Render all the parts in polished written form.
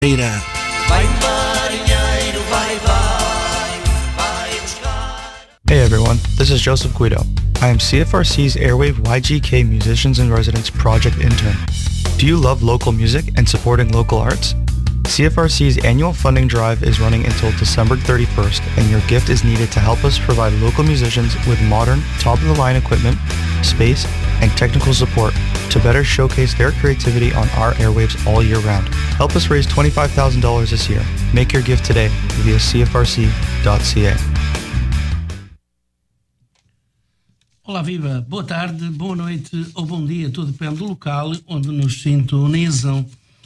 Vai marinheiro, vai buscar. Hey everyone, this is Joseph Guido. I am CFRC's Airwave YGK Musicians in Residence Project Intern. Do you love local music and supporting local arts? CFRC's annual funding drive is running until December 31st, and your gift is needed to help us provide local musicians with modern, top-of-the-line equipment, space, and technical support to better showcase their creativity on our airwaves all year round. Help us raise $25,000 this year. Make your gift today via cfrc.ca. Olá, viva! Boa tarde, boa noite ou bom dia, tudo depende do local onde nos sintonizam.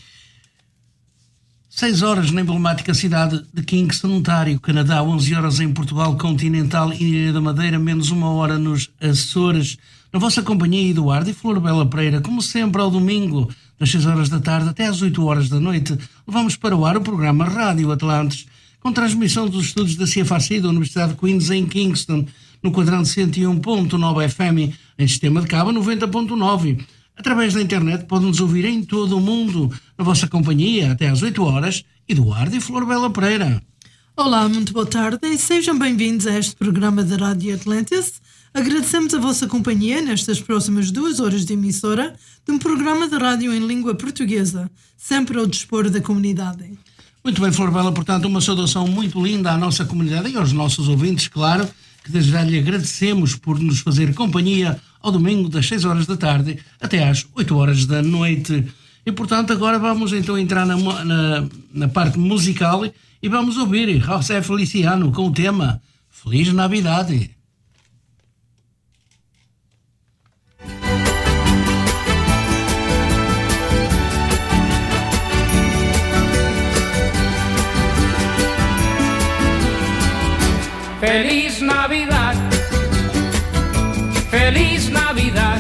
6 horas na emblemática cidade de Kingston, Ontário, Canadá, 11 horas em Portugal Continental e Ilha da Madeira, menos 1 hora nos Açores. Na vossa companhia, Eduardo e Florbela Pereira, como sempre ao domingo, das 6 horas da tarde até às 8 horas da noite, levamos para o ar o programa Rádio Atlantes, com transmissão dos estudos da CFRC da Universidade de Queens em Kingston, no quadrante 101.9 FM, em sistema de cabo 90.9. Através da internet podem-nos ouvir em todo o mundo. Na vossa companhia, até às 8 horas, Eduardo e Florbela Pereira. Olá, muito boa tarde e sejam bem-vindos a este programa da Rádio Atlantis. Agradecemos a vossa companhia nestas próximas 2 horas de emissora de um programa de rádio em língua portuguesa, sempre ao dispor da comunidade. Muito bem, Florbela, portanto, uma saudação muito linda à nossa comunidade e aos nossos ouvintes, claro, que desde já lhe agradecemos por nos fazer companhia ao domingo das 6 horas da tarde até às 8 horas da noite. E, portanto, agora vamos então entrar na parte musical e vamos ouvir José Feliciano com o tema Feliz Navidade. Feliz Navidad, Feliz Navidad,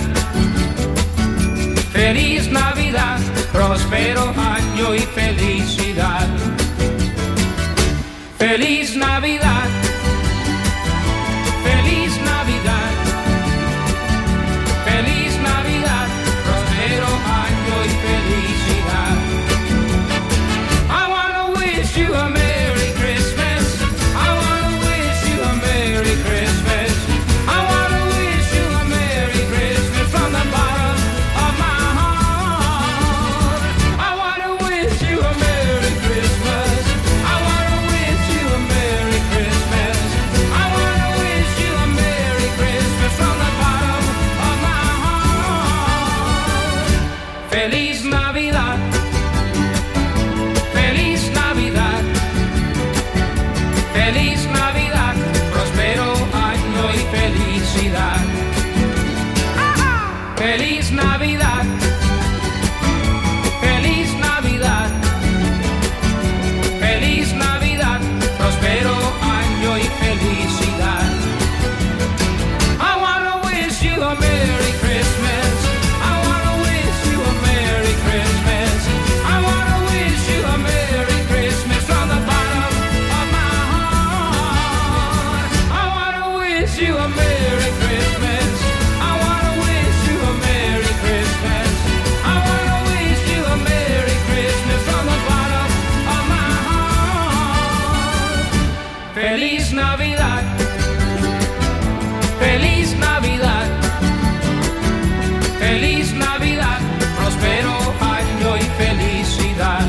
Feliz Navidad, próspero año y felicidad. Feliz Navidad, Feliz Navidad, Feliz Navidad, próspero año y felicidad. I wanna wish you a Merry Christmas. I wanna wish you a Merry Christmas. I wanna wish you a Merry Christmas from the bottom of my heart. I wanna wish you a Merry Christmas. I wanna wish you a Merry Christmas. I wanna wish you a Merry Christmas from the bottom of my heart. Feliz Navidad. Feliz Navidad. Feliz Navidad, próspero año y felicidad. Feliz Navidad, Feliz Navidad, Feliz Navidad, próspero año y felicidad. I wanna wish you a Merry Christmas. I wanna wish you a Merry Christmas. I wanna wish you a Merry Christmas from the bottom of my heart. I wanna wish you a Merry Christmas. I wanna wish you a Merry Christmas. I wanna wish you a Merry Christmas from the bottom of my heart. Feliz Navidad. Feliz Navidad. Feliz Navidad. Próspero año y felicidad.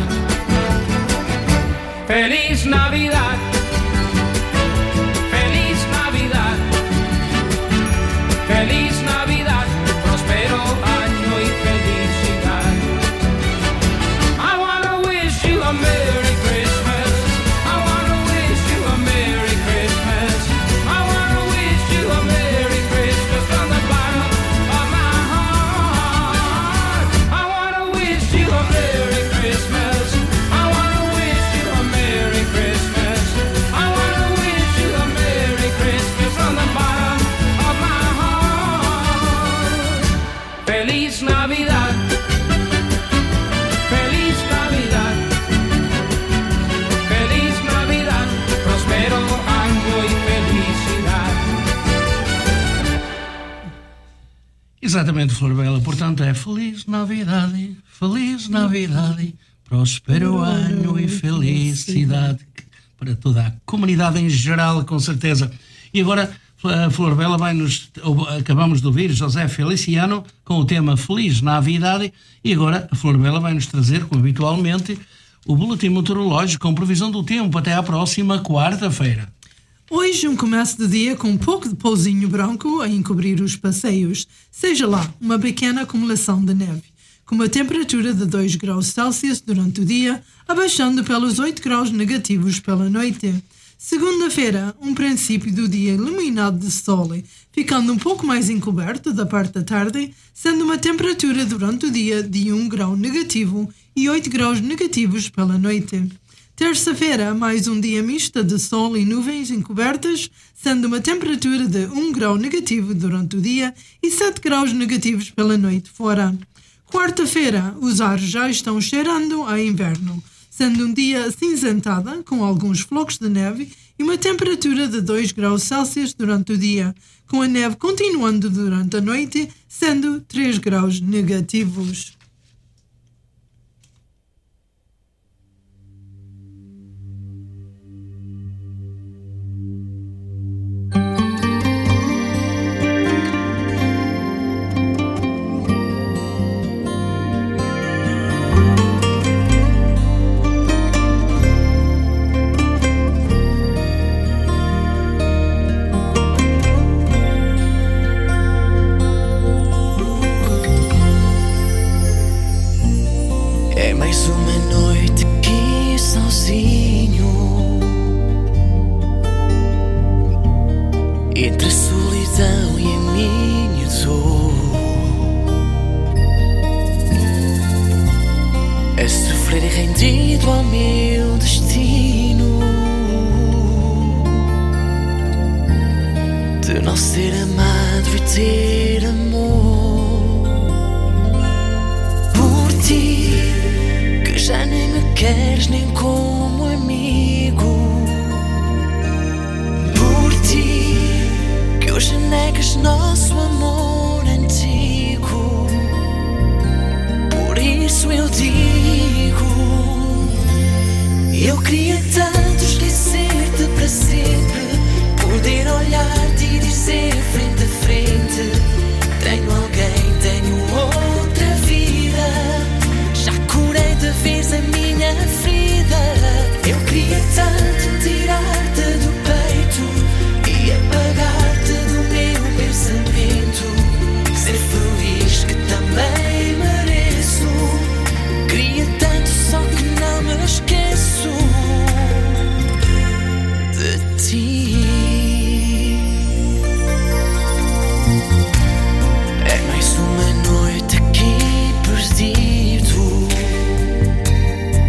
Feliz Navidad. Feliz Navidad. Feliz Navidad. Próspero año y felicidad. I wanna wish you a Merry Christmas. I wanna wish you a Merry Christmas. I wanna wish you a Merry Christmas from the bottom of my heart. I wanna wish you a Merry Christmas. I wanna wish you a Merry Christmas. I wanna wish you a Merry Christmas from the bottom of my heart. Feliz Navidad. Feliz Navidad. Feliz Navidad. Próspero año y felicidad. Exatamente, Florbela. Portanto, é Feliz Navidade, Feliz Navidade, Próspero ano e felicidade para toda a comunidade em geral, com certeza. E agora a Flor Bela acabamos de ouvir José Feliciano com o tema Feliz Navidade, e agora a Flor Bela vai-nos trazer, como habitualmente, o boletim meteorológico com previsão do tempo até à próxima quarta-feira. Hoje começo de dia com um pouco de pouzinho branco a encobrir os passeios, seja lá uma pequena acumulação de neve, com uma temperatura de 2 graus Celsius durante o dia, abaixando pelos 8 graus negativos pela noite. Segunda-feira, um princípio do dia iluminado de sol, ficando um pouco mais encoberto da parte da tarde, sendo uma temperatura durante o dia de 1 grau negativo e 8 graus negativos pela noite. Terça-feira, mais um dia misto de sol e nuvens encobertas, sendo uma temperatura de 1 grau negativo durante o dia e 7 graus negativos pela noite fora. Quarta-feira, os ares já estão cheirando a inverno, sendo um dia acinzentada, com alguns flocos de neve e uma temperatura de 2 graus Celsius durante o dia, com a neve continuando durante a noite, sendo 3 graus negativos. Entre a solidão e a minha dor, a sofrer e rendido ao meu destino de não ser amado e ter amor por ti, que já nem me queres nem como amigo, por ti que hoje negas nosso amor antigo. Por isso eu digo, eu queria tanto esquecer-te para sempre, poder olhar-te e dizer frente a frente: tenho alguém, tenho outra vida, já curei de vez a minha ferida. Eu queria tanto tirar-te do peito e apagar-te do meu pensamento, ser feliz que também mereço. Queria tanto, só que não me esqueço de ti. É mais uma noite aqui perdido,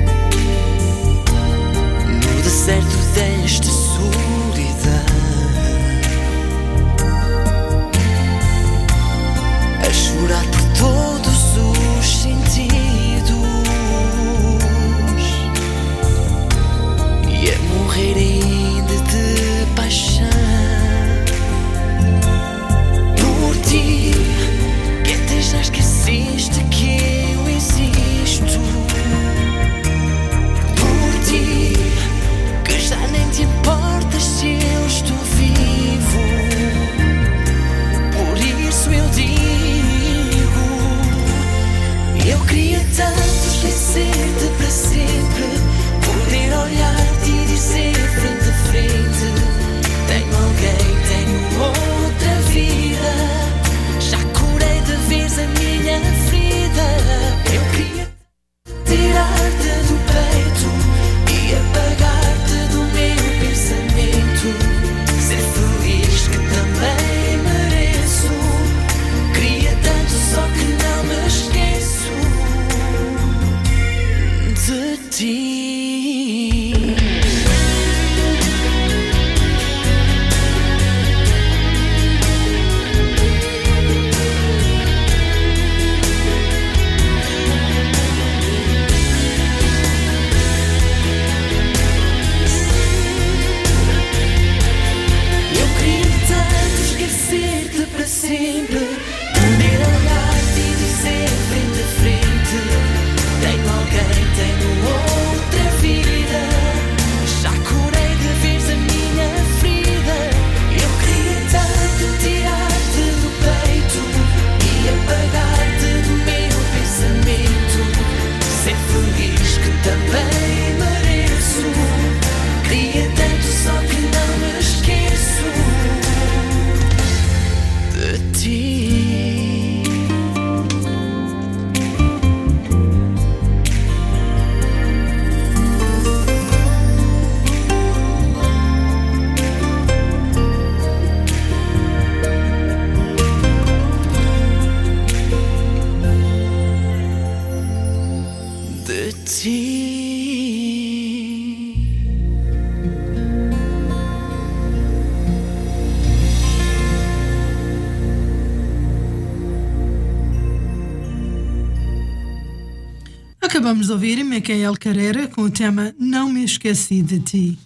vamos ouvir Micael Carreira com o tema Não Me Esqueci de Ti.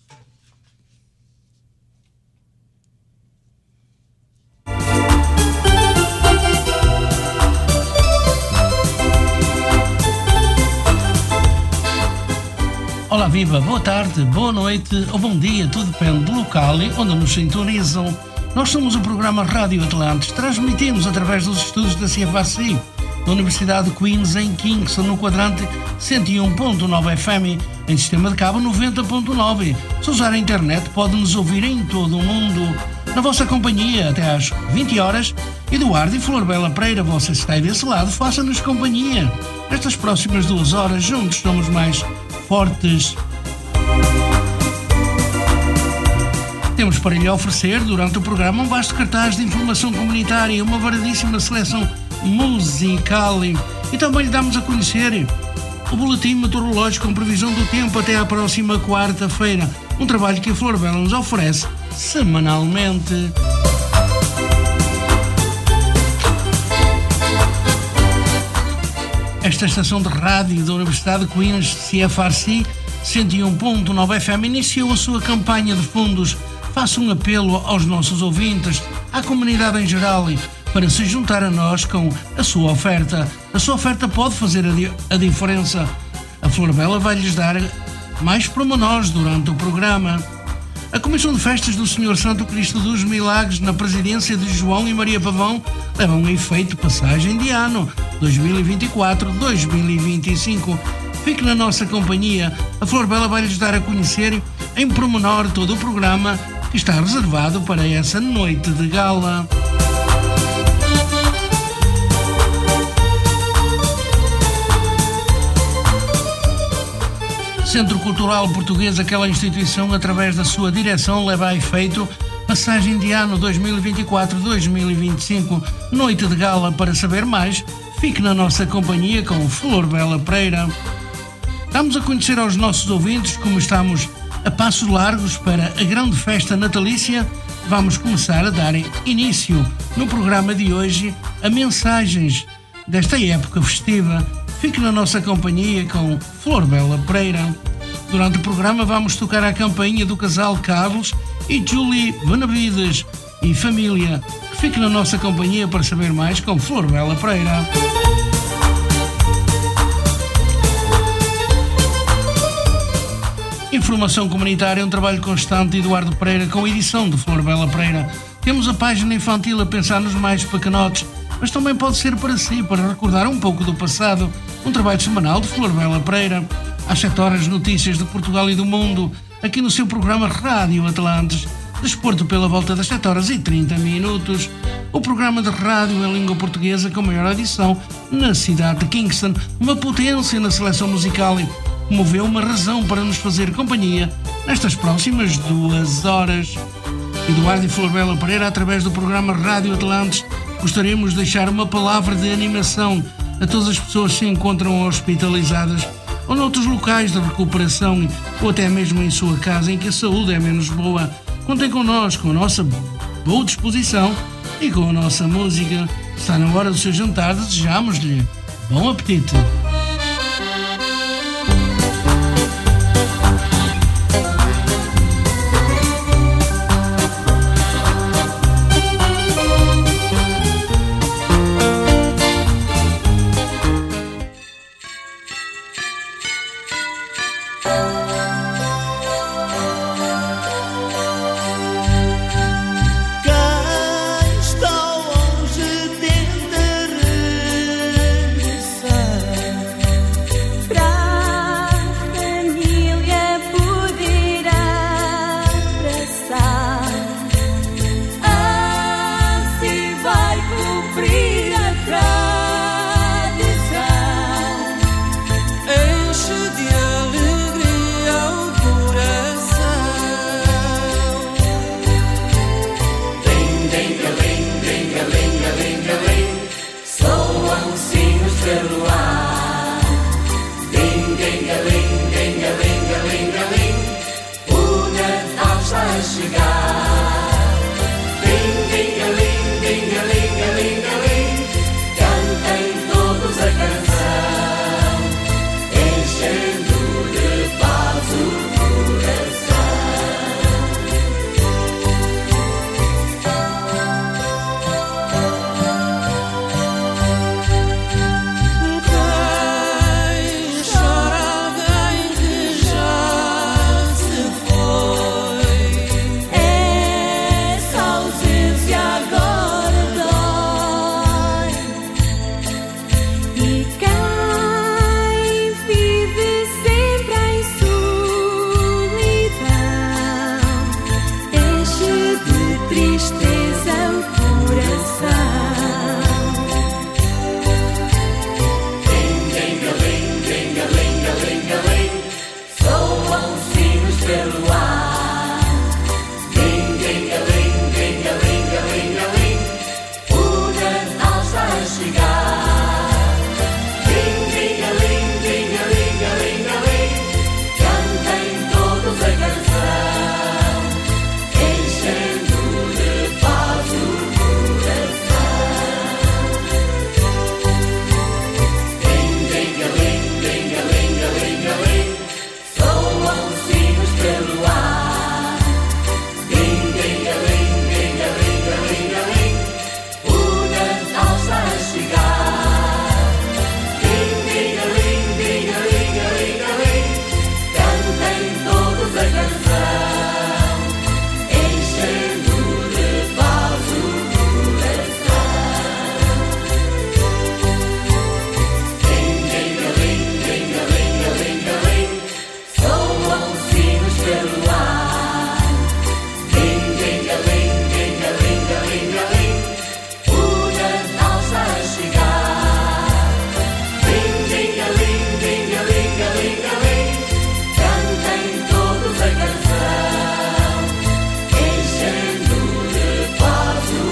Olá, viva, boa tarde, boa noite ou bom dia, tudo depende do local onde nos sintonizam. Nós somos o programa Rádio Atlantis, transmitimos através dos estudos da CFRC, da Universidade de Queens, em Kingston, no quadrante 101.9 FM, em sistema de cabo 90.9. Se usar a internet, pode nos ouvir em todo o mundo. Na vossa companhia, até às 20 horas, Eduardo e Flor Bela Pereira, você está aí desse lado, faça-nos companhia. Nestas próximas 2 horas, juntos somos mais fortes. Temos para lhe oferecer, durante o programa, um vasto cartaz de informação comunitária, uma variedíssima seleção musical e também lhe damos a conhecer o boletim meteorológico com previsão do tempo até à próxima quarta-feira, um trabalho que a Flor Bela nos oferece semanalmente. Esta estação de rádio da Universidade de Queens, CFRC 101.9 FM, iniciou a sua campanha de fundos. Faça um apelo aos nossos ouvintes, à comunidade em geral, para se juntar a nós com a sua oferta. A sua oferta pode fazer a diferença. A Flor Bela vai lhes dar mais pormenores durante o programa. A Comissão de Festas do Senhor Santo Cristo dos Milagres, na presidência de João e Maria Pavão, levam a efeito passagem de ano 2024-2025. Fique na nossa companhia. A Flor Bela vai lhes dar a conhecer em pormenor todo o programa que está reservado para essa noite de gala. Centro Cultural Português, aquela instituição, através da sua direção, leva a efeito passagem de ano 2024-2025, noite de gala. Para saber mais, fique na nossa companhia com Flor Bela Pereira. Damos a conhecer aos nossos ouvintes como estamos a passos largos para a grande festa natalícia. Vamos começar a dar início no programa de hoje a mensagens desta época festiva. Fique na nossa companhia com Flor Bela Pereira. Durante o programa vamos tocar a campainha do casal Carlos e Julie Benavides e família. Fique na nossa companhia para saber mais com Flor Bela Pereira. Informação comunitária, um trabalho constante de Eduardo Pereira com edição de Flor Bela Pereira. Temos a página infantil a pensar nos mais pequenotes, mas também pode ser para si, para recordar um pouco do passado. Um trabalho semanal de Flor Bela Pereira. Às 7 horas, notícias de Portugal e do mundo, aqui no seu programa Rádio Atlantis. Desporto pela volta das 7 horas e 30 minutos. O programa de rádio em língua portuguesa com maior audição na cidade de Kingston. Uma potência na seleção musical e moveu uma razão para nos fazer companhia nestas próximas 2 horas. Eduardo e Flor Bela Pereira, através do programa Rádio Atlantis, gostaríamos de deixar uma palavra de animação a todas as pessoas que se encontram hospitalizadas ou noutros locais de recuperação ou até mesmo em sua casa em que a saúde é menos boa. Contem connosco, com a nossa boa disposição e com a nossa música. Está na hora do seu jantar, desejamos-lhe bom apetite. Quem está longe tenta regressar. pelo ar. Ding, ding-a-ling, ding-a-ling, a-ling, o Natal está a chegar. Ding, ding-a-ling, ding-a-ling, a-ling, cantem todos a canção, enchendo de paz o coração. Ding, ding-a-ling, ding-a-ling, a-ling, soam sinos pelo ar. Ding, ding-a-ling, ding-a-ling, a-ling, o Natal está a chegar. Ding, ding-a-ling, ding-a-ling, a-ling, cantem todos a canção, enchendo de paz o coração. Ding, ding-a-ling, ding-a-ling, a-ling, soam sinos pelo ar. Ding, ding-a-ling, ding-a-ling, a-ling, o Natal está a chegar. Ding, ding-a-ling, ding-a-ling, a-ling, cantem todos a canção, enchendo de paz o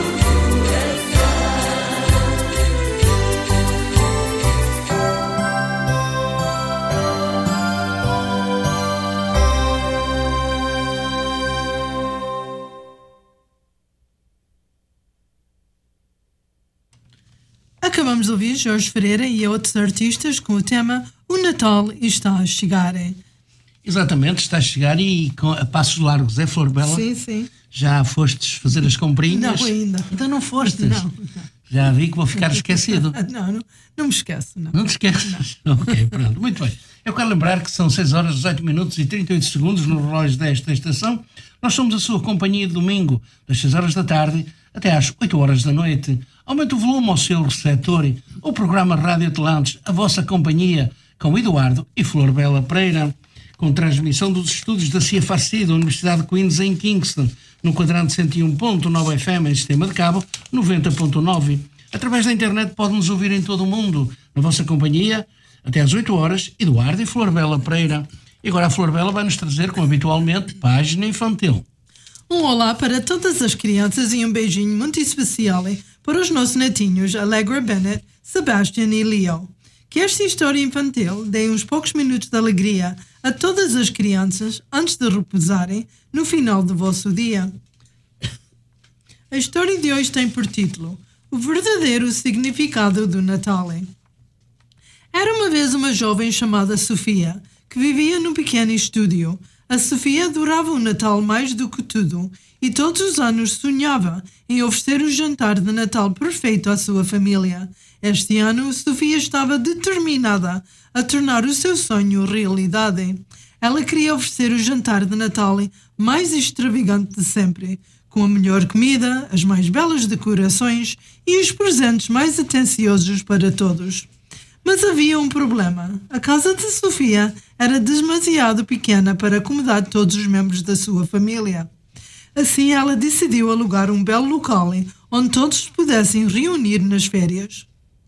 Acabamos de ouvir Jorge Ferreira e outros artistas com o tema O Natal está a chegar. Exatamente, está a chegar e a passos largos. É, Flor Bela? Sim, sim. Já fostes fazer as comprinhas? Não, ainda. Então não fostes? Não. Já vi que vou ficar esquecido. Não me esqueço, não. Não te esqueces? Ok, pronto, muito bem. Eu quero lembrar que são 6 horas, 18 minutos e 38 segundos no relógio desta estação. Nós somos a sua companhia de domingo, das 6 horas da tarde até às 8 horas da noite. Aumente o volume ao seu receptor. O programa Rádio Atlantes, a vossa companhia, com Eduardo e Flor Bela Pereira, com transmissão dos estudos da CFRC da Universidade de Queens em Kingston, no quadrante 101.9 FM em sistema de cabo 90.9. Através da internet pode-nos ouvir em todo o mundo. Na vossa companhia, até às 8 horas, Eduardo e Flor Bela Pereira. E agora a Flor Bela vai nos trazer, como habitualmente, página infantil. Um olá para todas as crianças e um beijinho muito especial para os nossos netinhos Allegra Bennett, Sebastian e Leo. Que esta história infantil dê uns poucos minutos de alegria a todas as crianças antes de repousarem no final do vosso dia. A história de hoje tem por título O Verdadeiro Significado do Natal. Era uma vez uma jovem chamada Sofia, que vivia num pequeno estúdio. A Sofia adorava o Natal mais do que tudo e todos os anos sonhava em oferecer o jantar de Natal perfeito à sua família. Este ano, Sofia estava determinada a tornar o seu sonho realidade. Ela queria oferecer o jantar de Natal mais extravagante de sempre, com a melhor comida, as mais belas decorações e os presentes mais atenciosos para todos. Mas havia um problema. A casa de Sofia era demasiado pequena para acomodar todos os membros da sua família. Assim, ela decidiu alugar um belo local onde todos se pudessem reunir nas férias.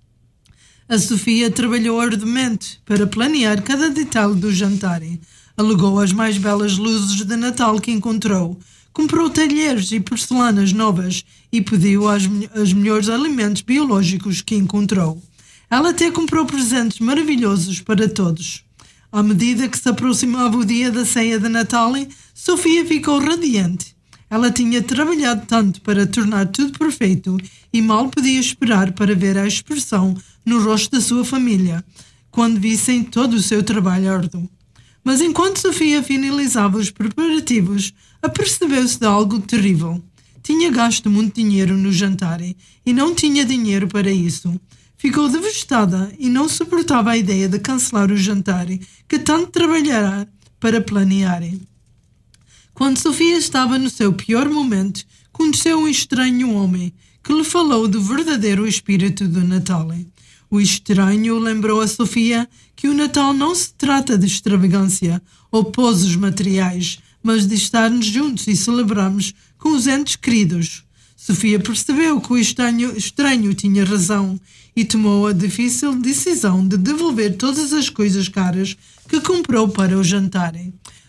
A Sofia trabalhou arduamente para planear cada detalhe do jantar. Alugou as mais belas luzes de Natal que encontrou, comprou talheres e porcelanas novas e pediu os melhores alimentos biológicos que encontrou. Ela até comprou presentes maravilhosos para todos. À medida que se aproximava o dia da ceia de Natal, Sofia ficou radiante. Ela tinha trabalhado tanto para tornar tudo perfeito e mal podia esperar para ver a expressão no rosto da sua família, quando vissem todo o seu trabalho árduo. Mas enquanto Sofia finalizava os preparativos, apercebeu-se de algo terrível. Tinha gasto muito dinheiro no jantar e não tinha dinheiro para isso. Ficou devastada e não suportava a ideia de cancelar o jantar que tanto trabalhará para planear. Quando Sofia estava no seu pior momento, conheceu um estranho homem que lhe falou do verdadeiro espírito do Natal. O estranho lembrou a Sofia que o Natal não se trata de extravagância ou poses materiais, mas de estarmos juntos e celebrarmos com os entes queridos. Sofia percebeu que o estranho tinha razão e tomou a difícil decisão de devolver todas as coisas caras que comprou para o jantar.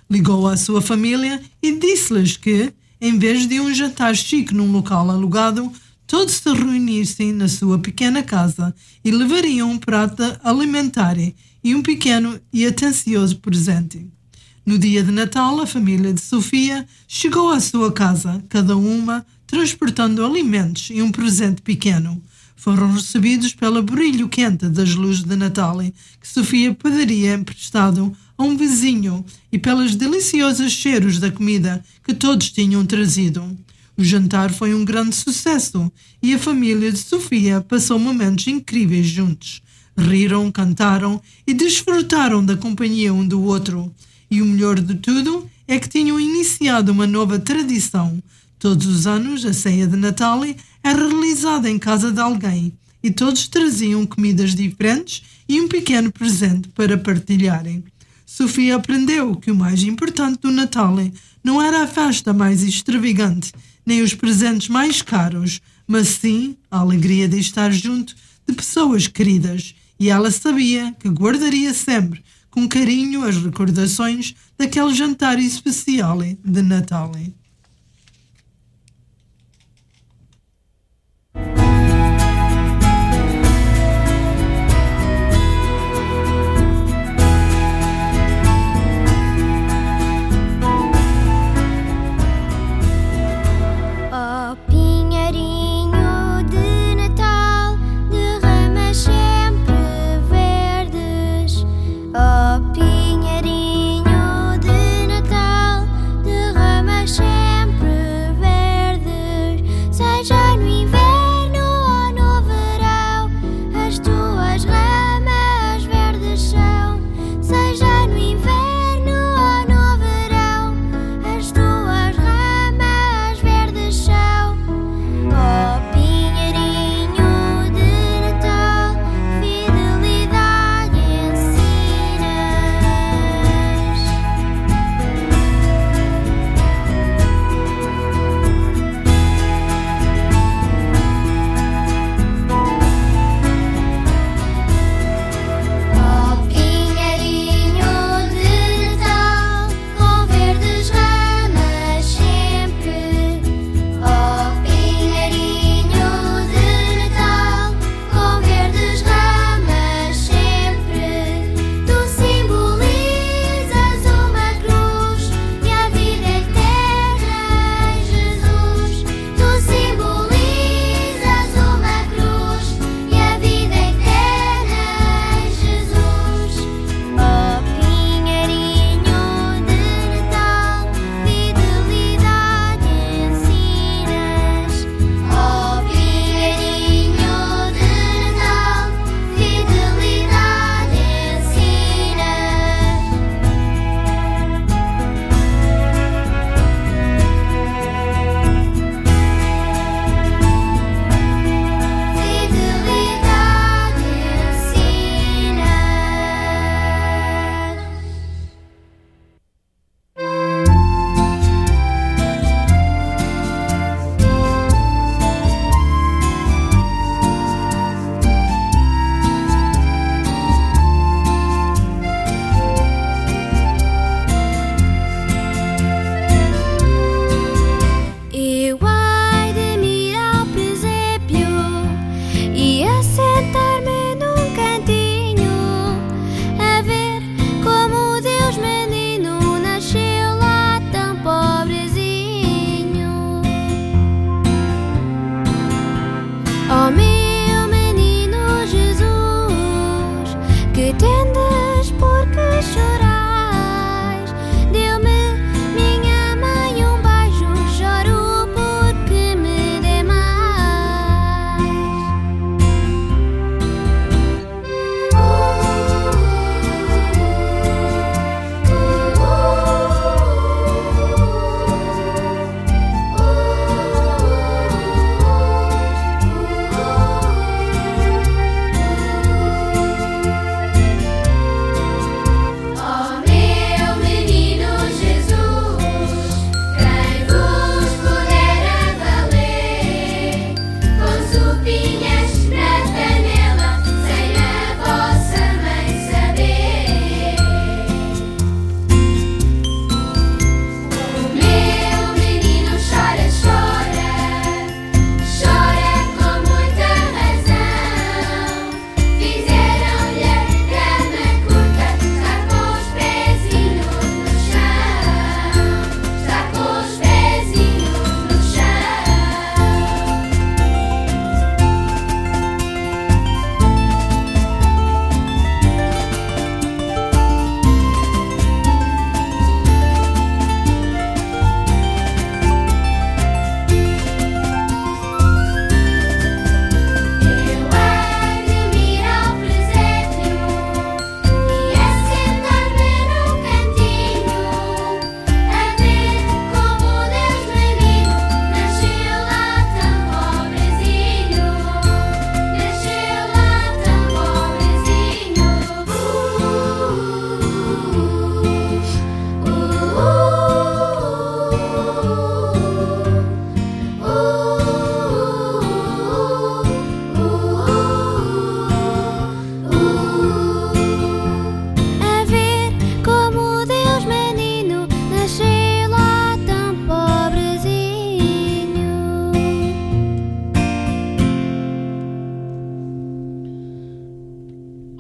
Ligou à sua família e disse-lhes que, em vez de um jantar chique num local alugado, todos se reunissem na sua pequena casa e levariam um prato alimentar e um pequeno e atencioso presente. No dia de Natal, a família de Sofia chegou à sua casa, cada uma transportando alimentos e um presente pequeno. Foram recebidos pelo brilho quente das luzes de Natal que Sofia pediria emprestado a um vizinho e pelos deliciosos cheiros da comida que todos tinham trazido. O jantar foi um grande sucesso e a família de Sofia passou momentos incríveis juntos. Riram, cantaram e desfrutaram da companhia um do outro. E o melhor de tudo é que tinham iniciado uma nova tradição. Todos os anos, a ceia de Natal era realizada em casa de alguém e todos traziam comidas diferentes e um pequeno presente para partilharem. Sofia aprendeu que o mais importante do Natal não era a festa mais extravagante, nem os presentes mais caros, mas sim a alegria de estar junto de pessoas queridas. E ela sabia que guardaria sempre com carinho as recordações daquele jantar especial de Natal. Pinheirinho de Natal, derrama sempre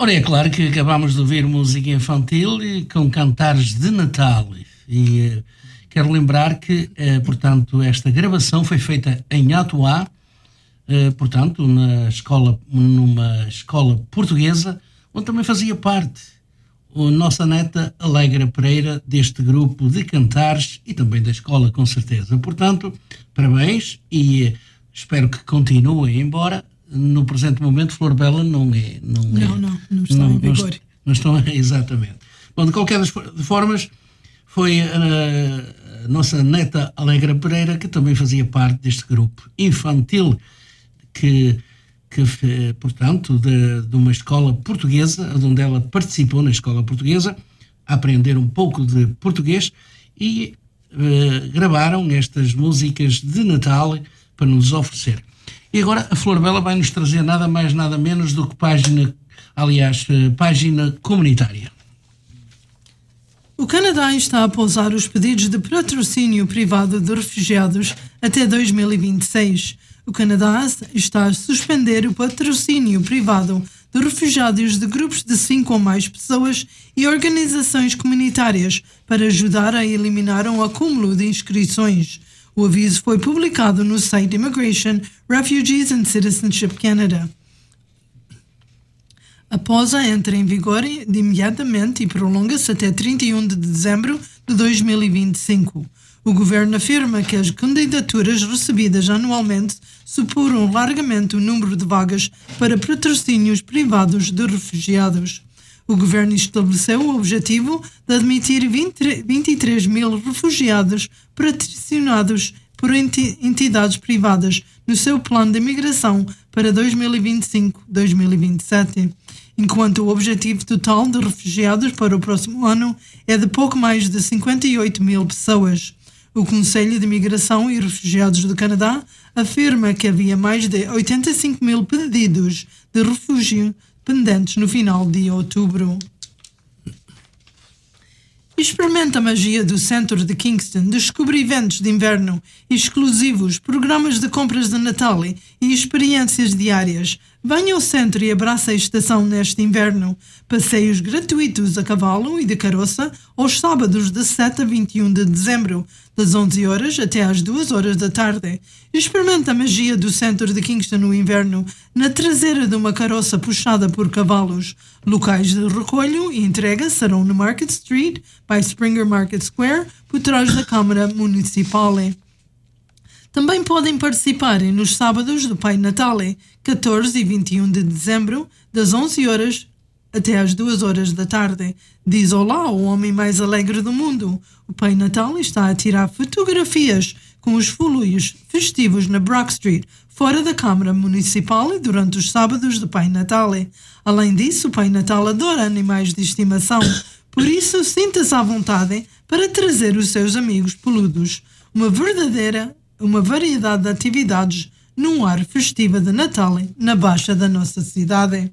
Ora, é claro que acabámos de ouvir música infantil com cantares de Natal. E quero lembrar que, portanto, esta gravação foi feita em Atoá, portanto, numa escola portuguesa, onde também fazia parte a nossa neta Alegra Pereira, deste grupo de cantares e também da escola, com certeza. Portanto, parabéns e espero que continue, embora no presente momento Flor Bela não está em vigor. Não estão, exatamente. Bom, de qualquer das formas, foi a nossa neta Alegra Pereira que também fazia parte deste grupo infantil que portanto, de uma escola portuguesa, onde ela participou na escola portuguesa, a aprender um pouco de português e gravaram estas músicas de Natal para nos oferecer. E agora a Flor Bela vai nos trazer nada mais, nada menos do que página comunitária. O Canadá está a pousar os pedidos de patrocínio privado de refugiados até 2026. O Canadá está a suspender o patrocínio privado de refugiados de grupos de 5 ou mais pessoas e organizações comunitárias para ajudar a eliminar um acúmulo de inscrições. O aviso foi publicado no site Immigration, Refugees and Citizenship Canada. A pausa entra em vigor de imediatamente e prolonga-se até 31 de dezembro de 2025. O governo afirma que as candidaturas recebidas anualmente superam largamente o número de vagas para patrocínios privados de refugiados. O governo estabeleceu o objetivo de admitir 23 mil refugiados patrocinados por entidades privadas no seu plano de imigração para 2025-2027, enquanto o objetivo total de refugiados para o próximo ano é de pouco mais de 58 mil pessoas. O Conselho de Imigração e Refugiados do Canadá afirma que havia mais de 85 mil pedidos de refúgio pendentes no final de outubro. Experimenta a magia do centro de Kingston, descubra eventos de inverno exclusivos, programas de compras de Natal e experiências diárias. Venha ao centro e abraça a estação neste inverno. Passeios gratuitos a cavalo e de carroça aos sábados de 7 a 21 de dezembro, das 11 horas até às 2 horas da tarde. Experimenta a magia do centro de Kingston no inverno, na traseira de uma carroça puxada por cavalos. Locais de recolho e entrega serão no Market Street, by Springer Market Square, por trás da Câmara Municipal. Também podem participar nos sábados do Pai Natal, 14 e 21 de dezembro, das 11 horas até às 2 horas da tarde. Diz olá ao homem mais alegre do mundo. O Pai Natal está a tirar fotografias com os folhos festivos na Brock Street, fora da Câmara Municipal, durante os sábados do Pai Natal. Além disso, o Pai Natal adora animais de estimação, por isso sinta-se à vontade para trazer os seus amigos peludos. Uma variedade de atividades num ar festivo de Natal na Baixa da nossa cidade.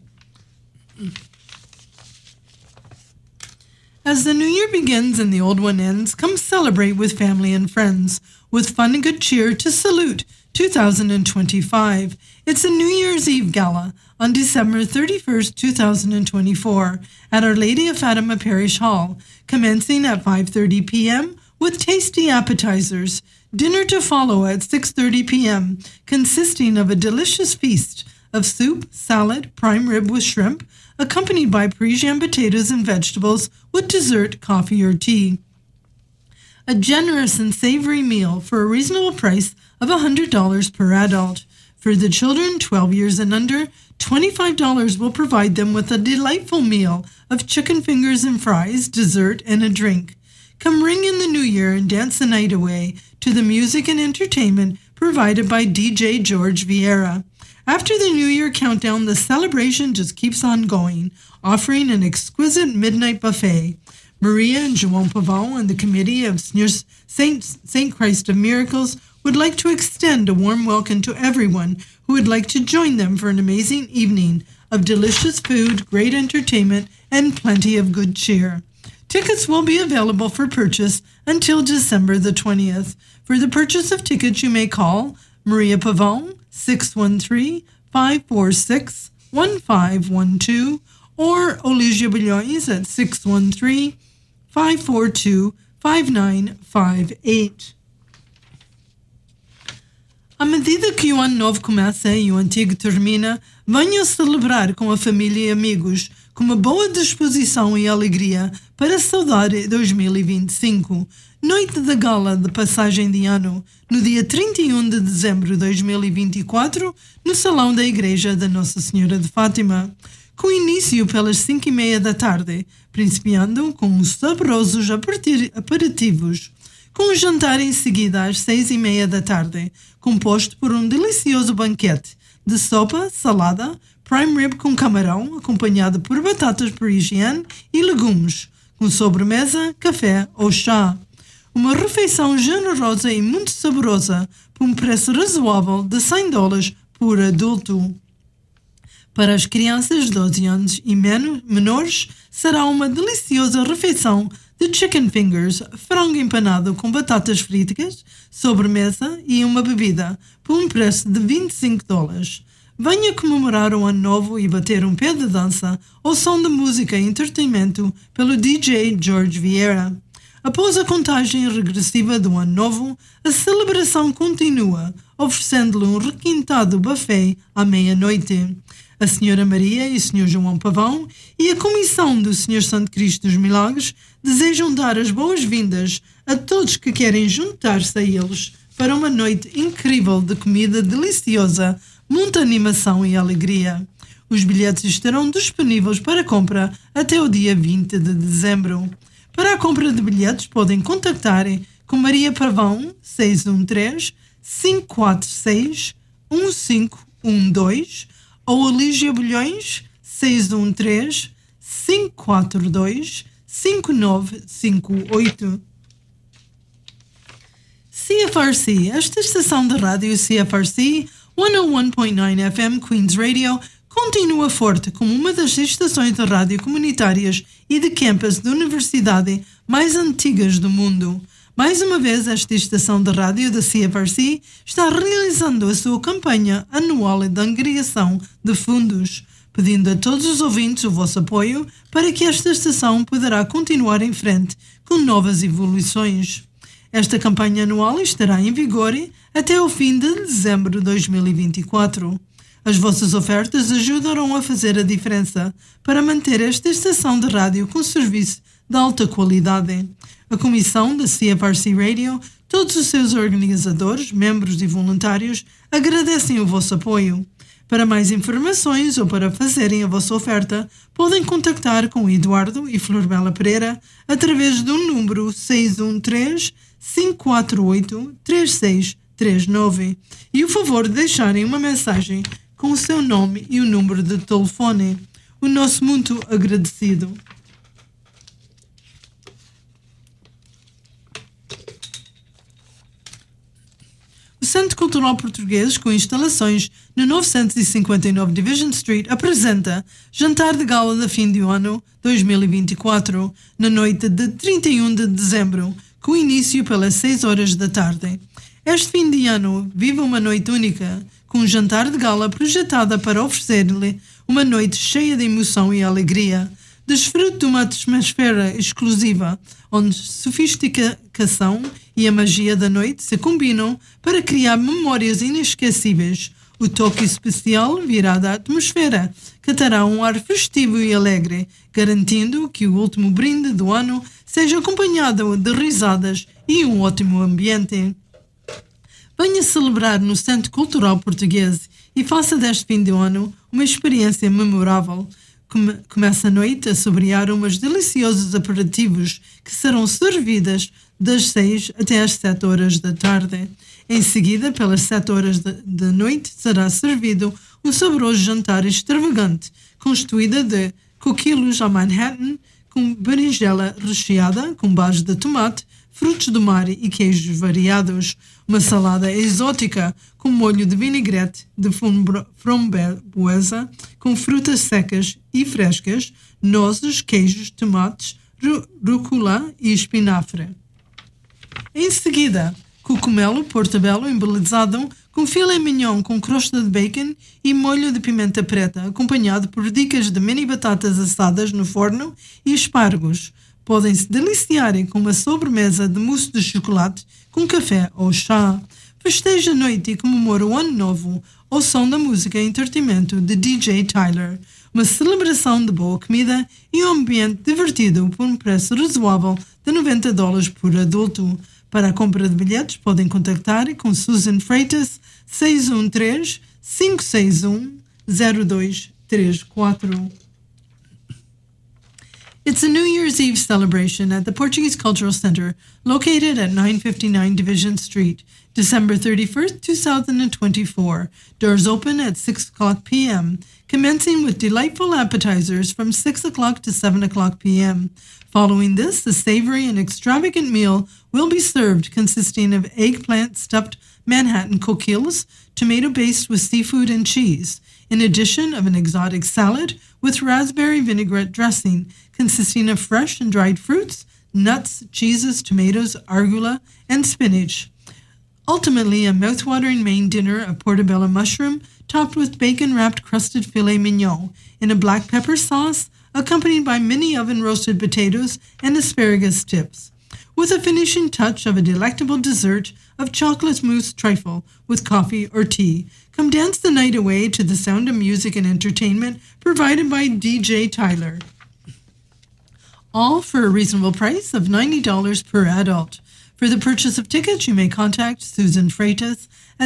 As the new year begins and the old one ends, come celebrate with family and friends, with fun and good cheer to salute 2025. It's a New Year's Eve gala on December 31st, 2024 at Our Lady of Fatima Parish Hall, commencing at 5:30 p.m. with tasty appetizers. Dinner to follow at 6:30 p.m., consisting of a delicious feast of soup, salad, prime rib with shrimp, accompanied by Parisian potatoes and vegetables with dessert, coffee, or tea. A generous and savory meal for a reasonable price of $100 per adult. For the children 12 years and under, $25 will provide them with a delightful meal of chicken fingers and fries, dessert, and a drink. Come ring in the new year and dance the night away to the music and entertainment provided by DJ George Vieira. After the New Year countdown, the celebration just keeps on going, offering an exquisite midnight buffet. Maria and João Pavão and the Committee of St. Christ of Miracles would like to extend a warm welcome to everyone who would like to join them for an amazing evening of delicious food, great entertainment, and plenty of good cheer. Tickets will be available for purchase until December the 20th. For the purchase of tickets, you may call Maria Pavão, 613-546-1512, or Olígia Bilhões at 613-542-5958. À medida que o ano novo começa e o antigo termina, venham celebrar com a família e amigos, com uma boa disposição e alegria para saudar 2025. Noite da gala de passagem de ano, no dia 31 de dezembro de 2024, no Salão da Igreja da Nossa Senhora de Fátima, com início pelas 5:30 da tarde, principiando com uns saborosos aperitivos, com um jantar em seguida às 6:30 da tarde, composto por um delicioso banquete de sopa, salada, prime rib com camarão, acompanhado por batatas parisiennes e legumes, com sobremesa, café ou chá. Uma refeição generosa e muito saborosa, por um preço razoável de $100 por adulto. Para as crianças de 12 anos e menores, será uma deliciosa refeição de chicken fingers, frango empanado com batatas fritas, sobremesa e uma bebida, por um preço de $25. Venha comemorar o ano novo e bater um pé de dança ao som de música e entretenimento pelo DJ George Vieira. Após a contagem regressiva do ano novo, a celebração continua, oferecendo-lhe um requintado buffet à meia-noite. A Senhora Maria e o Sr. João Pavão e a Comissão do Sr. Santo Cristo dos Milagres desejam dar as boas-vindas a todos que querem juntar-se a eles para uma noite incrível de comida deliciosa, muita animação e alegria. Os bilhetes estarão disponíveis para compra até o dia 20 de dezembro. Para a compra de bilhetes podem contactar com Maria Pavão 613-546-1512 ou Olígia Bilhões 613-542-5958. CFRC, esta estação de rádio CFRC 101.9 FM Queen's Radio continua forte como uma das estações de rádio comunitárias e de campus da universidade mais antigas do mundo. Mais uma vez, esta estação de rádio da CFRC está realizando a sua campanha anual de angariação de fundos, pedindo a todos os ouvintes o vosso apoio para que esta estação poderá continuar em frente com novas evoluções. Esta campanha anual estará em vigor até o fim de dezembro de 2024. As vossas ofertas ajudarão a fazer a diferença para manter esta estação de rádio com serviço de alta qualidade. A comissão da CFRC Radio, todos os seus organizadores, membros e voluntários agradecem o vosso apoio. Para mais informações ou para fazerem a vossa oferta, podem contactar com Eduardo e Florbela Pereira através do número 613-548-3639 e o favor de deixarem uma mensagem com o seu nome e o número de telefone. O nosso muito agradecido. O Centro Cultural Português, com instalações no 959 Division Street, apresenta Jantar de Gala de Fim de Ano 2024, na noite de 31 de dezembro, com início pelas 6 horas da tarde. Este fim de ano vive uma noite única, com um jantar de gala projetada para oferecer-lhe uma noite cheia de emoção e alegria. Desfrute de uma atmosfera exclusiva, onde sofisticação e a magia da noite se combinam para criar memórias inesquecíveis. O toque especial virá da atmosfera, que terá um ar festivo e alegre, garantindo que o último brinde do ano seja acompanhado de risadas e um ótimo ambiente. Venha celebrar no Centro Cultural Português e faça deste fim de ano uma experiência memorável. Começa a noite a saborear umas deliciosos aperitivos que serão servidas das 6 até às 7 horas da tarde. Em seguida, pelas 7 horas da noite, será servido um saboroso jantar extravagante, constituído de coquilos à Manhattan, com berinjela recheada, com base de tomate, frutos do mar e queijos variados, uma salada exótica com molho de vinagrete de framboesa, com frutas secas e frescas, nozes, queijos, tomates, rúcula e espinafre. Em seguida, cogumelo portobello embelezado com filé mignon com crosta de bacon e molho de pimenta preta, acompanhado por dicas de mini batatas assadas no forno e espargos. Podem se deliciar com uma sobremesa de mousse de chocolate com café ou chá. Festeje a noite e comemora o ano novo ao som da música e entretenimento de DJ Tyler. Uma celebração de boa comida e um ambiente divertido por um preço razoável de $90 por adulto. Para a compra de bilhetes podem contactar com Susan Freitas 613-561-0234. It's a New Year's Eve celebration at the Portuguese Cultural Center, located at 959 Division Street, December 31st, 2024. Doors open at 6 o'clock p.m., commencing with delightful appetizers from 6 o'clock to 7 o'clock p.m. Following this, the savory and extravagant meal will be served, consisting of eggplant stuffed Manhattan coquilles, tomato based with seafood and cheese, in addition of an exotic salad with raspberry vinaigrette dressing, consisting of fresh and dried fruits, nuts, cheeses, tomatoes, arugula, and spinach. Ultimately, a mouth-watering main dinner of portobello mushroom topped with bacon-wrapped crusted filet mignon in a black pepper sauce, accompanied by mini oven-roasted potatoes and asparagus tips, with a finishing touch of a delectable dessert of chocolate mousse trifle with coffee or tea. Come dance the night away to the sound of music and entertainment provided by DJ Tyler. All for a reasonable price of $90 per adult. For the purchase of tickets, you may contact Susan Freitas at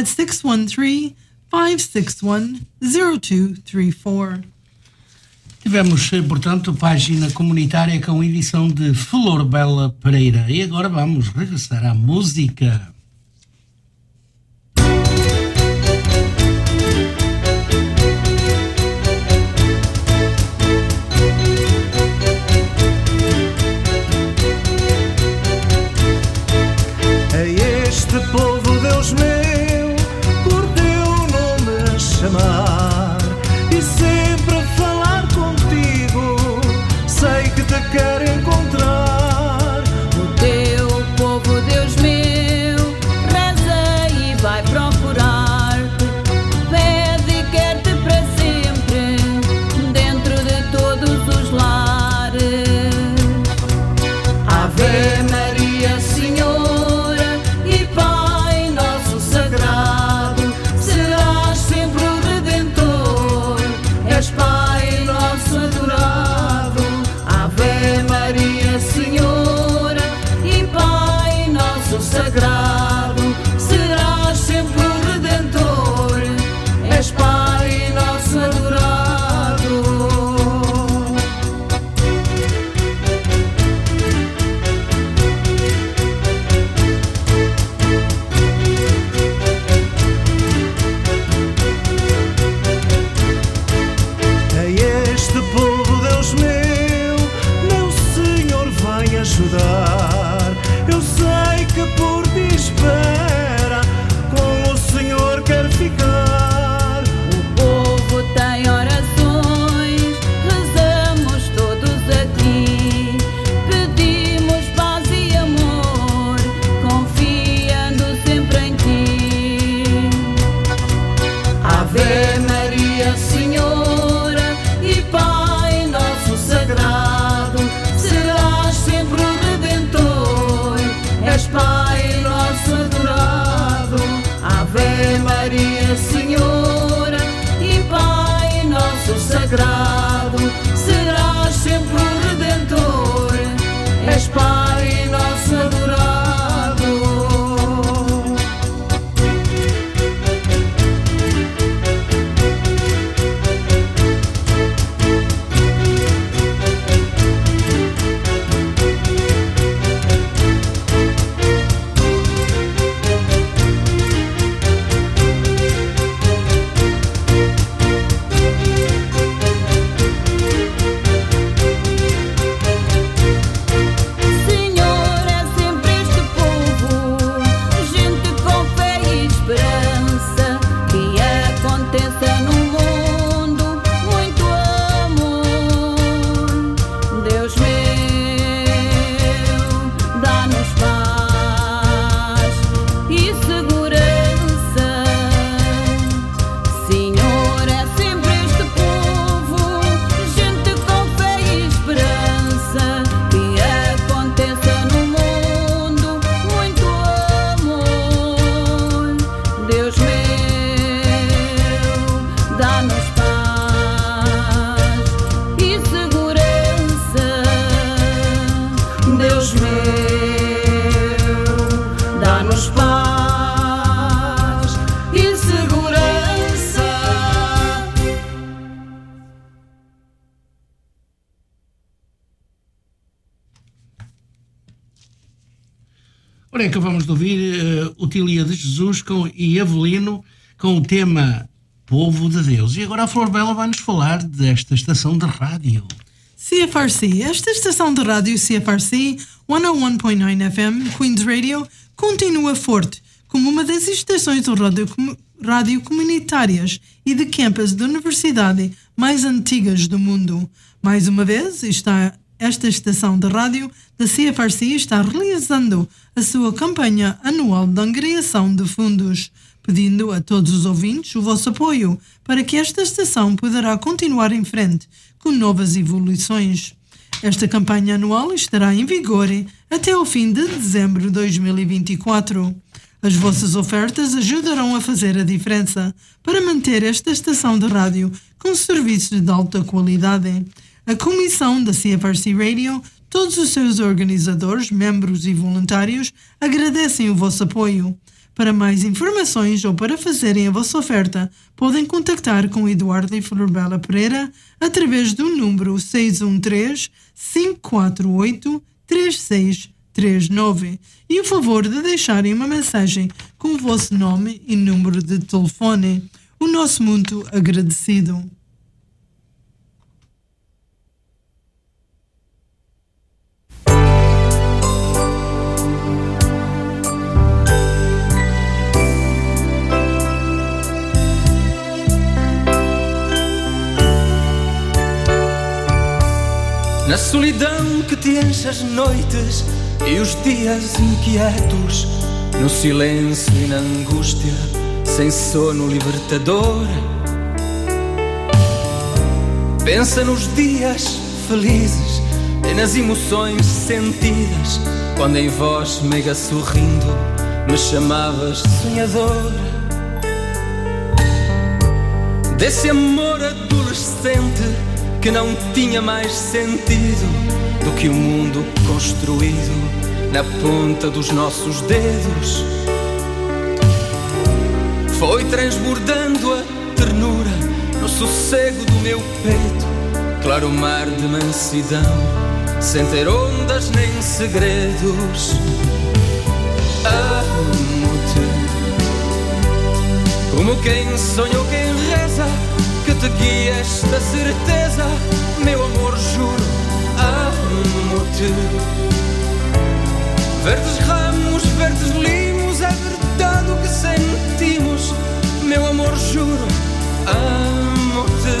613-561-0234. Tivemos, portanto, página comunitária com edição de Flor Bela Pereira. E agora vamos regressar à música. Este povo, Deus meu, por teu nome a chamar e sempre a falar contigo, sei que te quero encontrar. O teu povo, Deus meu, dá-nos paz e segurança. Ora, acabamos de ouvir Otília de Jesus e Avelino com o tema Povo de Deus. E agora a Flor Bela vai-nos falar desta estação de rádio. CFRC. Esta estação de rádio CFRC 101.9 FM, Queen's Radio, continua forte como uma das estações de rádio comunitárias e de campus da universidade mais antigas do mundo. Mais uma vez, esta estação de rádio da CFRC está realizando a sua campanha anual de angariação de fundos, pedindo a todos os ouvintes o vosso apoio para que esta estação poderá continuar em frente com novas evoluções. Esta campanha anual estará em vigor até o fim de dezembro de 2024. As vossas ofertas ajudarão a fazer a diferença para manter esta estação de rádio com serviços de alta qualidade. A comissão da CFRC Radio, todos os seus organizadores, membros e voluntários agradecem o vosso apoio. Para mais informações ou para fazerem a vossa oferta, podem contactar com Eduardo e Flor Bela Pereira através do número 613-548-3639 e o favor de deixarem uma mensagem com o vosso nome e número de telefone. O nosso muito agradecido. Na solidão que te enche as noites e os dias inquietos, no silêncio e na angústia, sem sono libertador, pensa nos dias felizes e nas emoções sentidas, quando em voz meiga sorrindo me chamavas sonhador. Desse amor adolescente que não tinha mais sentido do que o mundo construído na ponta dos nossos dedos. Foi transbordando a ternura no sossego do meu peito, claro mar de mansidão, sem ter ondas nem segredos. Amo-te como quem sonhou, quem reza, que te guia esta certeza, meu amor, juro, amo-te. Verdes ramos, verdes limos, é verdade o que sentimos, meu amor, juro, amo-te.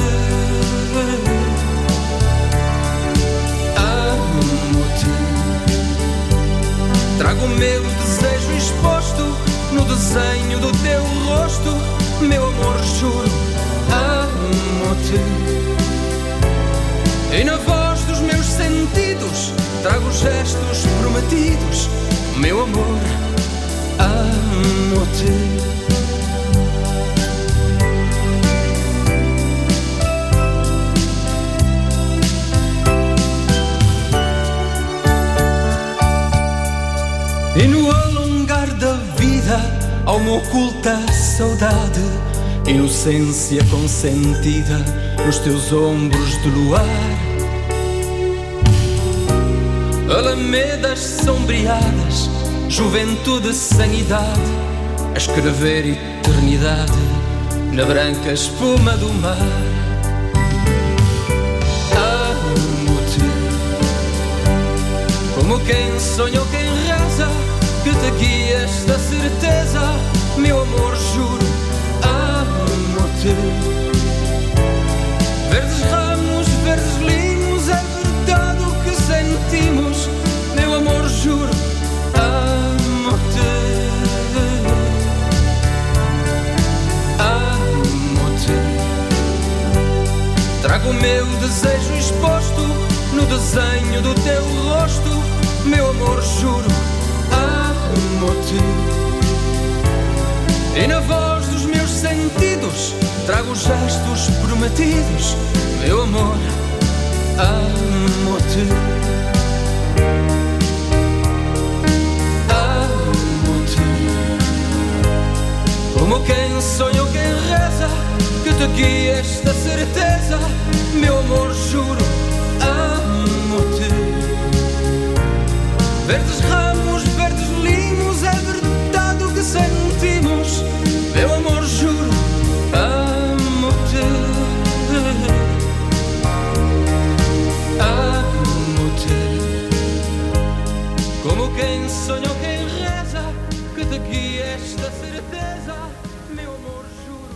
Amo-te. Trago o meu desejo exposto no desenho do teu rosto, meu amor, juro, amo-te. E na voz dos meus sentidos trago gestos prometidos, meu amor, amo-te. E no alongar da vida há uma oculta saudade, inocência consentida nos teus ombros de luar. Alamedas sombreadas, juventude sem idade, a escrever eternidade na branca espuma do mar. Amo-te como quem sonhou, quem reza, que te guia esta certeza, meu amor, juro, amo-te. Verdes ramos, verdes limos, é verdade o que sentimos, meu amor, juro, amo-te. Amo-te. Trago o meu desejo exposto no desenho do teu rosto, meu amor, juro, amo-te. E na voz dos meus sentidos trago gestos prometidos, meu amor, amo-te. Amo-te. quem sonha ou quem reza, que te guie esta certeza, meu amor, juro, amo-te. Verdes ramos, verdes limos, é verdade o que sentimos, meu amor, juro, amo-te. Amo-te. Como quem sonha ou quem reza, que te guie esta certeza, meu amor, juro,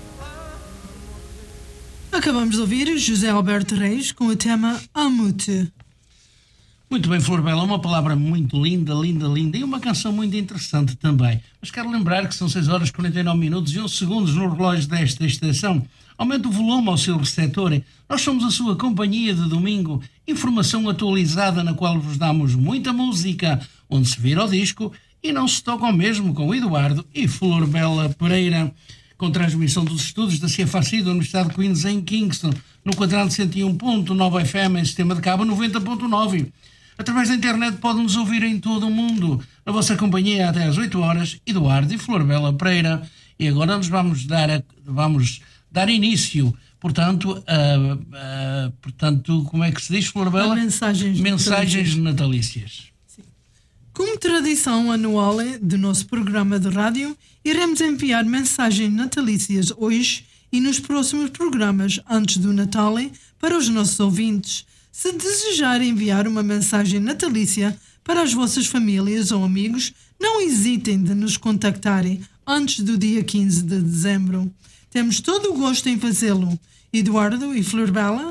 amo-te. Acabamos de ouvir José Alberto Reis com o tema Amo-te. Muito bem, Flor Bela, uma palavra muito linda, linda, linda e uma canção muito interessante também. Mas quero lembrar que são 6 horas 49 minutos e 11 segundos no relógio desta estação. Aumente o volume ao seu receptor. Nós somos a sua companhia de domingo, informação atualizada na qual vos damos muita música, onde se vira o disco e não se toca ao mesmo com Eduardo e Flor Bela Pereira, com transmissão dos estudos da CFRC da Universidade de Queens em Kingston, no quadrante 101.9 FM em sistema de cabo 90.9. Através da internet podem-nos ouvir em todo o mundo. Na vossa companhia até às 8 horas, Eduardo e Flor Bela Pereira. E agora nos vamos dar início, portanto, como é que se diz, Flor Bela? Mensagens natalícias. Sim. Como tradição anual do nosso programa de rádio, iremos enviar mensagens natalícias hoje e nos próximos programas antes do Natal para os nossos ouvintes. Se desejar enviar uma mensagem natalícia para as vossas famílias ou amigos, não hesitem de nos contactarem antes do dia 15 de dezembro. Temos todo o gosto em fazê-lo. Eduardo e Flor Bela,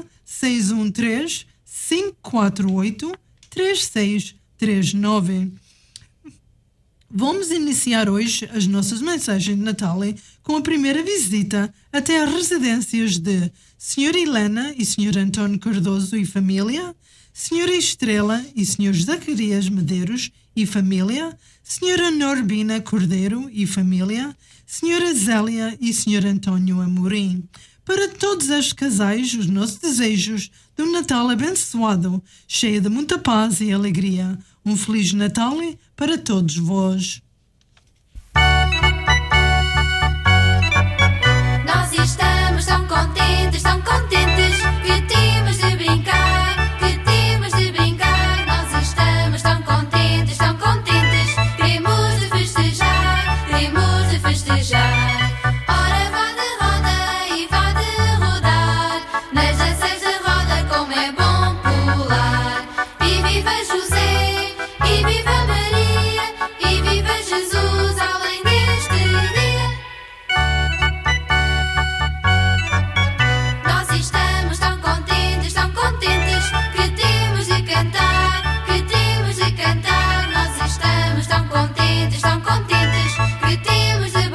613-548-3639. Vamos iniciar hoje as nossas mensagens de Natal com a primeira visita até às residências de Sra. Helena e Sr. António Cardoso e família, Sra. Estrela e Sr. Zacarias Medeiros e família, Sra. Norbina Cordeiro e família, Sra. Zélia e Sr. António Amorim. Para todos estes casais, os nossos desejos de um Natal abençoado, cheio de muita paz e alegria. Um Feliz Natal para todos vós. Nós estamos tão contentes, que temos de brincar, Nós estamos tão contentes, temos de festejar, Ora vá de roda e vá de rodar, nas danças da roda como é bom pular. E viva José, e viva Maria, e viva Jesus além deste dia. Nós estamos tão contentes, que temos de cantar, Nós estamos tão contentes, que temos de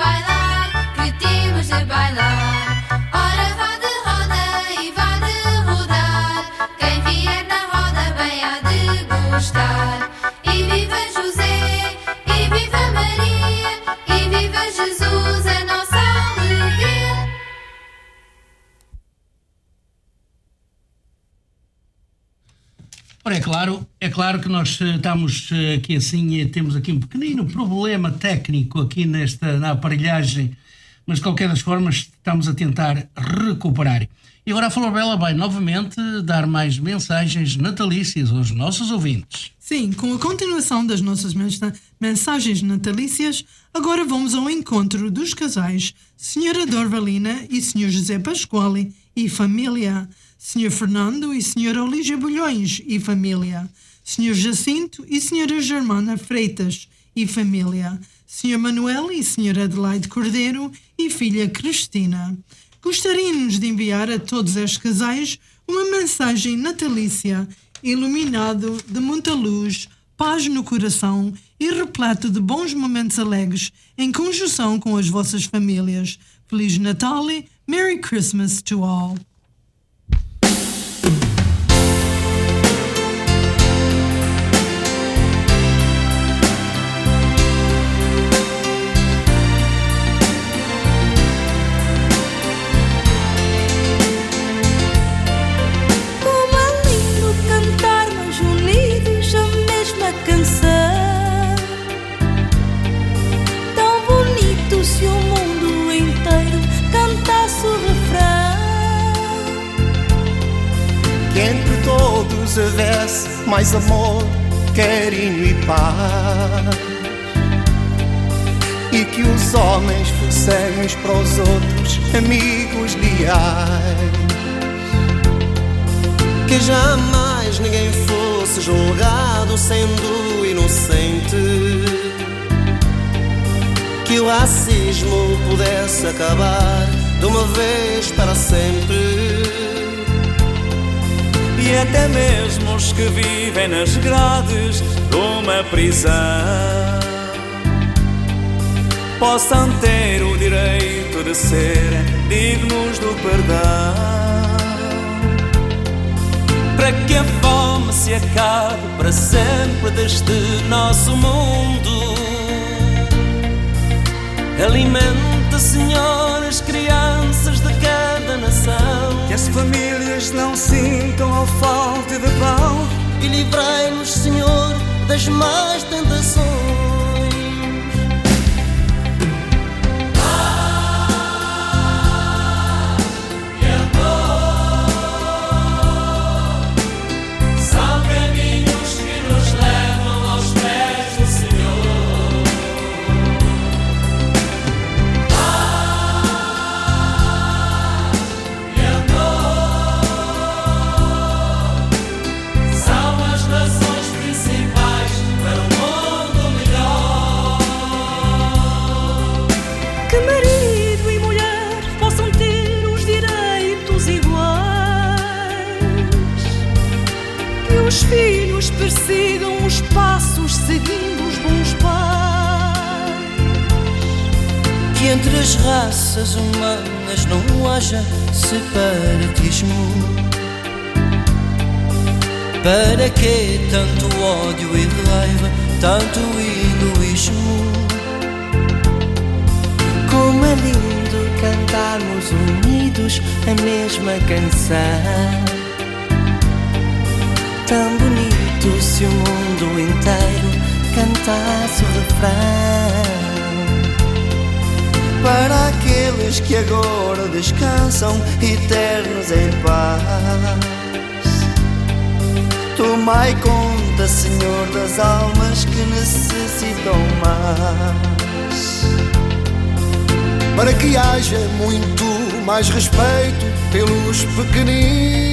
bailar, Ora vá de roda e vá de rodar, quem vier na roda bem há de gostar. E viva José, e viva Maria, e viva Jesus, a nossa alegria. Ora, é claro que nós estamos aqui assim, temos aqui um pequenino problema técnico aqui na aparelhagem, mas de qualquer das formas estamos a tentar recuperar. E agora a Flor Bela vai novamente dar mais mensagens natalícias aos nossos ouvintes. Sim, com a continuação das nossas mensagens natalícias, agora vamos ao encontro dos casais Sra. Dorvalina e Sr. José Pasquale e família, Sr. Fernando e Sra. Olígia Bulhões e família, Sr. Jacinto e Sra. Germana Freitas e família, Sr. Manuel e Sra. Adelaide Cordeiro e filha Cristina. Gostaríamos de enviar a todos estes casais uma mensagem natalícia, iluminado de muita luz, paz no coração e repleto de bons momentos alegres em conjunção com as vossas famílias. Feliz Natal, Merry Christmas to all. Se o mundo nos houvesse mais amor, carinho e paz, e que os homens fossem uns para os outros amigos leais, que jamais ninguém fosse julgado sendo inocente, que o racismo pudesse acabar de uma vez para sempre, e até mesmo os que vivem nas grades de uma prisão possam ter o direito de serem dignos do perdão, para que a fome se acabe para sempre deste nosso mundo. Alimente, Senhor, as crianças de cada nação, que as famílias não sintam a falta de pão, e livrai-nos, Senhor, das más tentações. Os filhos persigam os passos seguindo os bons pais, que entre as raças humanas não haja separatismo. Para que tanto ódio e raiva, tanto egoísmo? Como é lindo cantarmos unidos a mesma canção, tão bonito se o mundo inteiro cantasse o refrão. Para aqueles que agora descansam eternos em paz, tomai conta, Senhor, das almas que necessitam mais, para que haja muito mais respeito pelos pequeninos,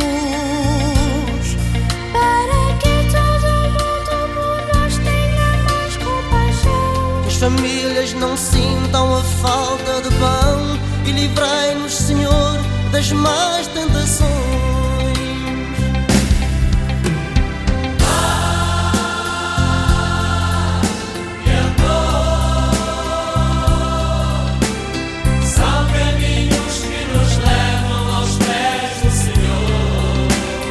famílias não sintam a falta de pão, e livrai-nos, Senhor, das más tentações. São caminhos que nos levam aos pés do Senhor.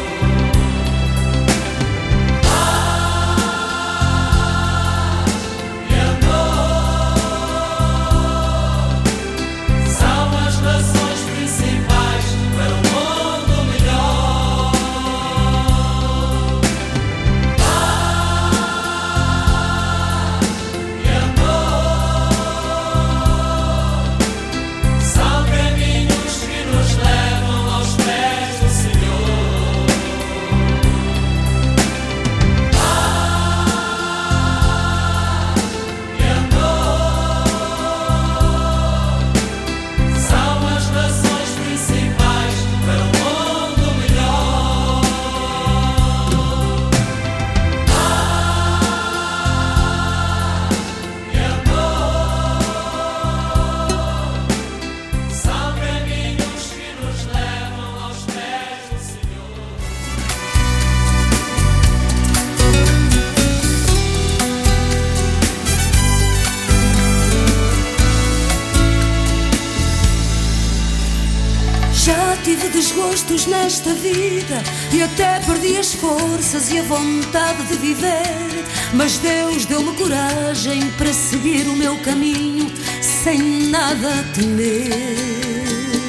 Tive desgostos nesta vida e até perdi as forças e a vontade de viver, mas Deus deu-me coragem para seguir o meu caminho sem nada temer.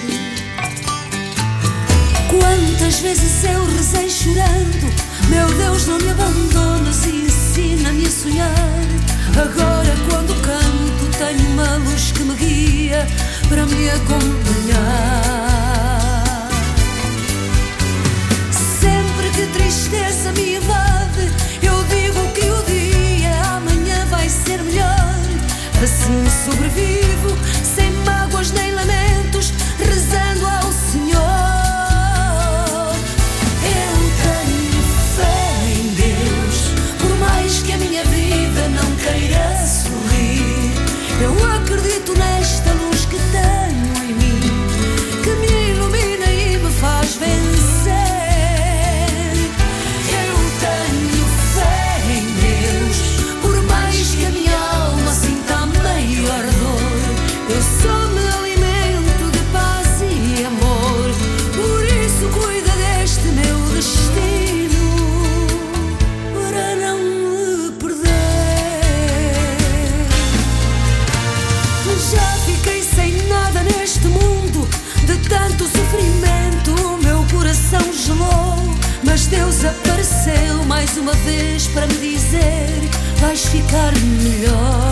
Quantas vezes eu rezei chorando: meu Deus, não me abandonas e ensina-me a sonhar. Agora quando canto tenho uma luz que me guia para me acompanhar. Sempre que de tristeza me invade, eu digo que o dia amanhã vai ser melhor. Assim sobrevivo, sem mágoas nem lamentos, rezando ao Senhor. Eu tenho fé em Deus, por mais que a minha vida não queira sorrir. Eu acredito nesta luz que tenho em mim, que me ilumina e me faz vencer. Eu tenho fé em Deus, por mais que a minha alma sinta a maior dor. Eu só me alimento de paz e amor, por isso cuida deste meu destino, para não me perder. Já fiquei sem nada neste mundo, de tanto sofrimento o meu coração gelou. Mas Deus apareceu mais uma vez para me dizer: vais ficar melhor.